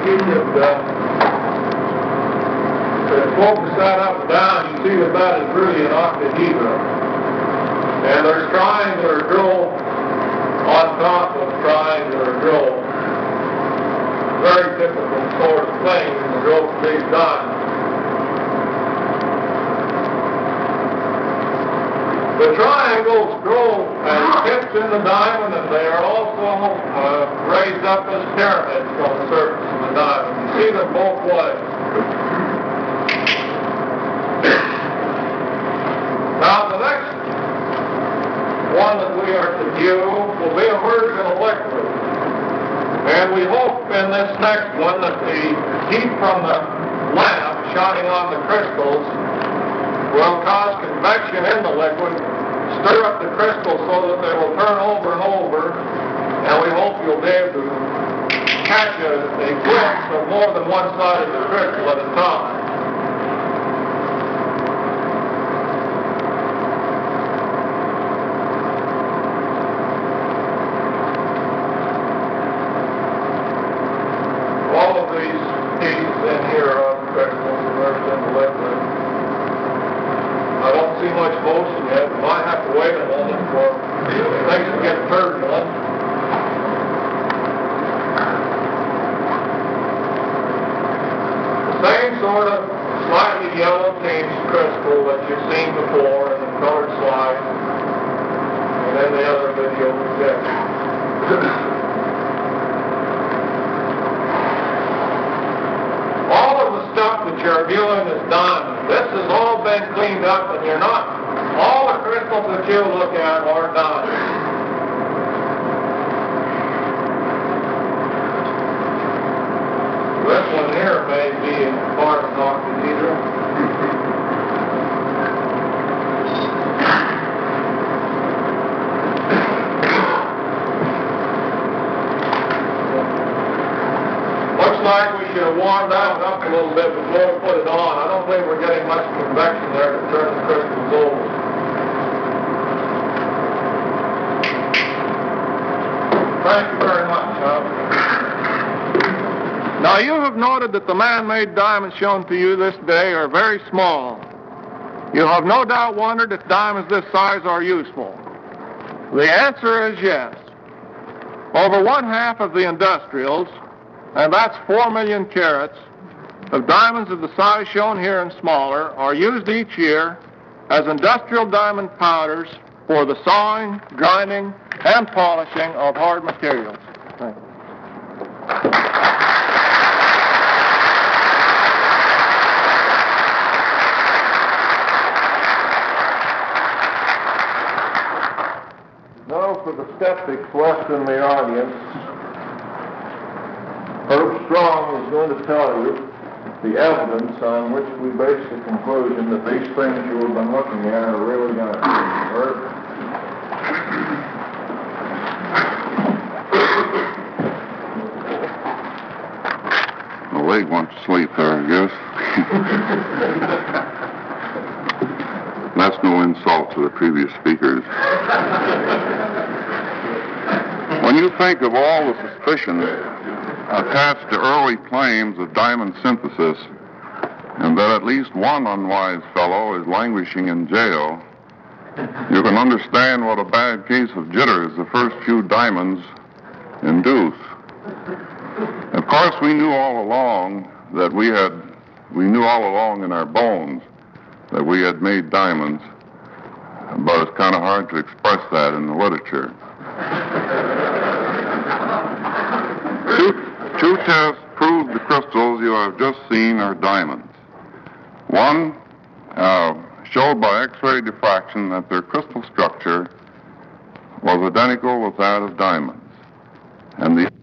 focus that up and down, you see that that is really an octahedra. And there's triangular drill on top of triangular drill. Very typical sort of thing in the drill for these diamonds. The triangles grow as tips in the diamond, and they are also raised up as pyramids from the surface of the diamond. You see them both ways. Now, the next one that we are to view will be a virginal liquid. And we hope in this next one that the heat from the lamp shining on the crystals will cause convection in the liquid, stir up the crystals so that they will turn over and over, and we hope you'll be able to catch a glimpse of more than one side of the crystal at a time. All of these pieces in here are crystals immersed in the liquid. I don't see much motion yet. We might have to wait a moment for things to get turbulent. The same sort of slightly yellow tinged crystal that you've seen before in the colored slide and in the other video projected. Stuff that you're viewing is diamond. This has all been cleaned up, and you're not. All the crystals that you look at are diamond. This one here may be part of an octahedra. Like we should have warmed that one up a little bit before we put it on. I don't think we're getting much convection there to turn the crystals over. Thank you very much, Hub. Now you have noted that the man-made diamonds shown to you this day are very small. You have no doubt wondered if diamonds this size are useful. The answer is yes. Over one-half of the industrials, and that's 4 million carats, of diamonds of the size shown here and smaller are used each year as industrial diamond powders for the sawing, grinding, and polishing of hard materials. Thank you. Now for the skeptics left in the audience, Herb Strong is going to tell you the evidence on which we base the conclusion that these things you have been looking at are really going to be. Herb? The leg wants to sleep there, I guess. That's no insult to the previous speakers. When you think of all the suspicion attached to early claims of diamond synthesis, and that at least one unwise fellow is languishing in jail, you can understand what a bad case of jitters the first few diamonds induce. Of course, we knew all along in our bones that we had made diamonds, but it's kind of hard to express that in the literature. Two tests proved the crystals you have just seen are diamonds. One showed by X-ray diffraction that their crystal structure was identical with that of diamonds, and the